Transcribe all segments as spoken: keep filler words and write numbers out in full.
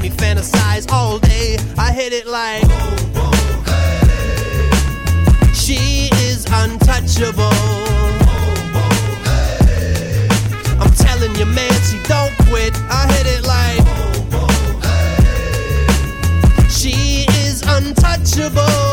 me fantasize all day. I hit it like she is untouchable. I'm telling you, man, she don't quit. I hit it like she is untouchable.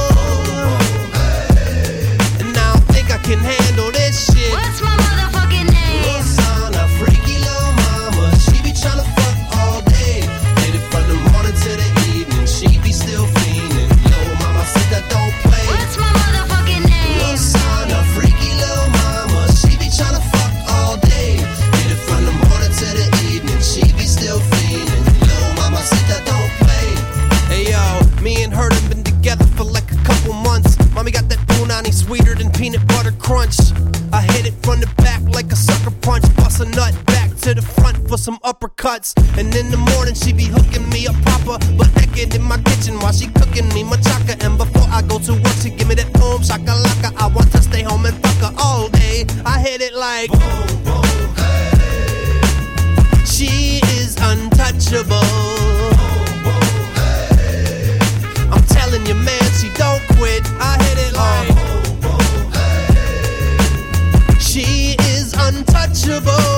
And I don't think I can handle this shit. What's my motherfucking name? Rosanna, freaky little mama. She be tryna fuck all day. Hit it from the morning to the evening. She be still fiending. Little mama said that don't play. What's my motherfucking name? Rosanna, freaky little mama. She be tryna fuck all day. Hit it from the morning to the evening. She be still fiending. Little mama said that don't play. Hey yo, me and her done been together for like a couple months. Mommy got that punani sweeter than peanut butter crunch. I hit it from the back like a sucker punch. Bust a nut back to the front for some uppercuts. And in the morning she be hooking me up proper, but naked in my kitchen while she cooking me machaca. And before I go to work she give me that boom shakalaka. I want to stay home and fuck her all day. I hit it like boom, boom, hey. She is untouchable. Boom, hey. I'm telling you, man, she don't quit. I hit it like boom, hey. She is untouchable.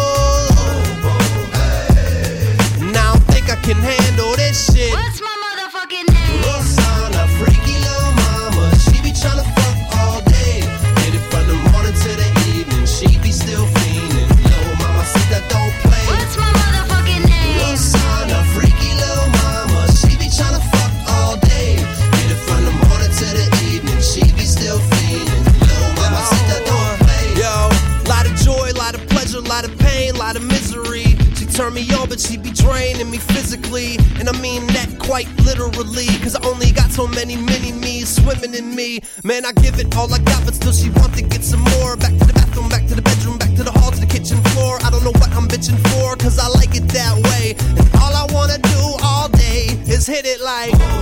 Now I think I can handle this shit. What's my motherfucking name? Rosanna, freaky little mama. She be tryna fuck all day. Hit it from the morning to the evening. She be still fiending. Little mama said that don't play. What's my motherfucking name? Rosanna, freaky little mama. She be tryna fuck all day. Hit it from the morning to the evening. She be still fiending. Little mama said that don't play. Yo, lot of joy, lot of pleasure, lot of pain, lot of misery. She turn me on, but she be draining me physically. And I mean that quite literally, cause I only got so many mini-me's swimming in me. Man, I give it all I got, but still she want to get some more. Back to the bathroom, back to the bedroom, back to the hall, to the kitchen floor. I don't know what I'm bitching for, cause I like it that way. And all I wanna do all day is hit it like